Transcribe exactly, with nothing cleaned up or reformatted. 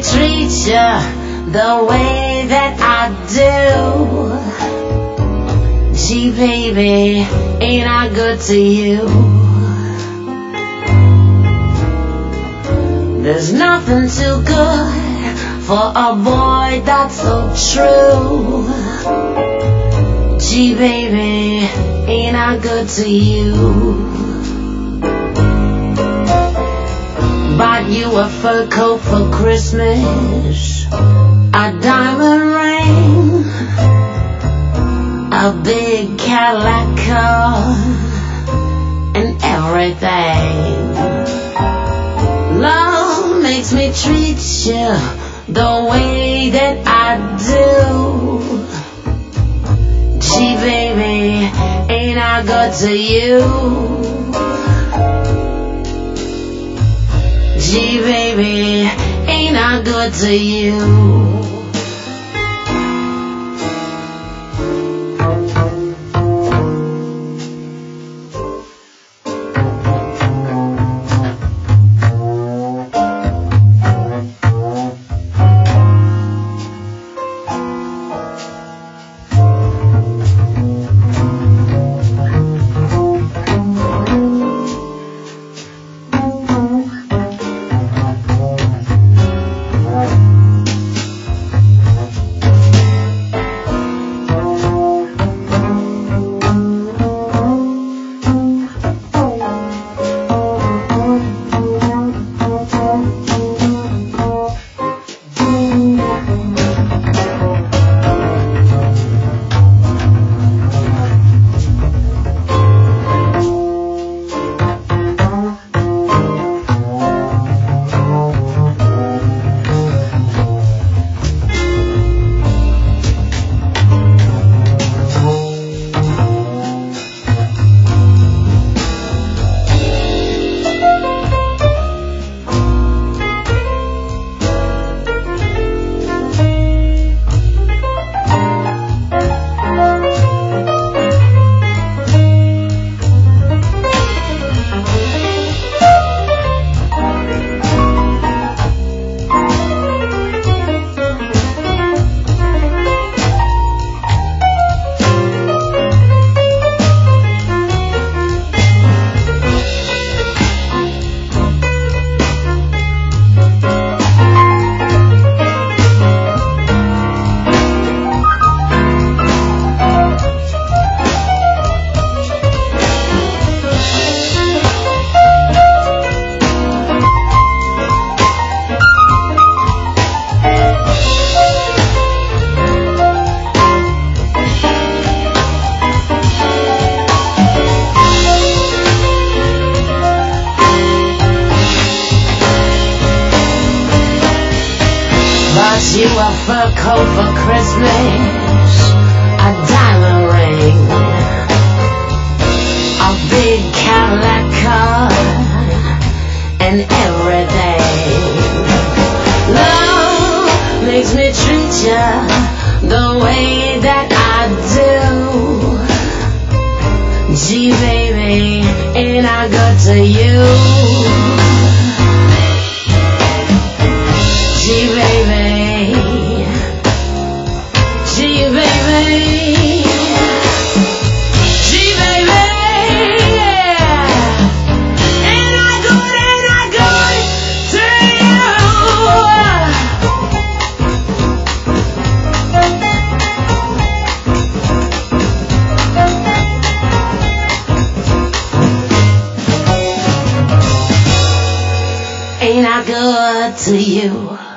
treat you the way that I do. Gee, baby, ain't I good to you? There's nothing too good for a boy that's so true. Gee, baby, ain't I good to you? Bought you a fur coat for Christmas, a diamond ring, a big Cadillac car, and everything. Love makes me treat you the way that I do. Gee, baby, ain't I good to you? Gee, baby, ain't I good to you? You a fur coat for Christmas, a diamond ring, a big Cadillac car, and everything. Love makes me treat you the way that I do. Gee, baby, ain't I good to you? Gee, baby. Gee, baby, gee, baby, yeah. Ain't I good, ain't I good to you? Ain't I good to you?